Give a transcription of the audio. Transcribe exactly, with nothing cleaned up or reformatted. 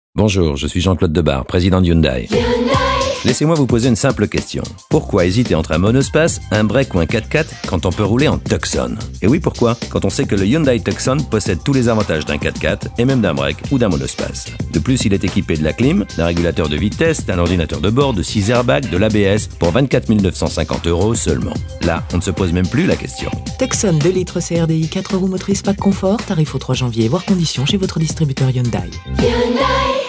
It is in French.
Bonjour, je suis Jean-Claude Debar, président de Hyundai. Hyundai. Laissez-moi vous poser une simple question. Pourquoi hésiter entre un monospace, un break ou un quatre-quatre quand on peut rouler en Tucson? Et oui, pourquoi? Quand on sait que le Hyundai Tucson possède tous les avantages d'un quatre-quatre et même d'un break ou d'un monospace. De plus, il est équipé de la clim, d'un régulateur de vitesse, d'un ordinateur de bord, de six airbags, de l'A B S pour vingt-quatre mille neuf cent cinquante euros seulement. Là, on ne se pose même plus la question. Tucson deux litres C R D I quatre roues motrices pack confort, tarif au trois janvier, voire conditions chez votre distributeur Hyundai. Hyundai.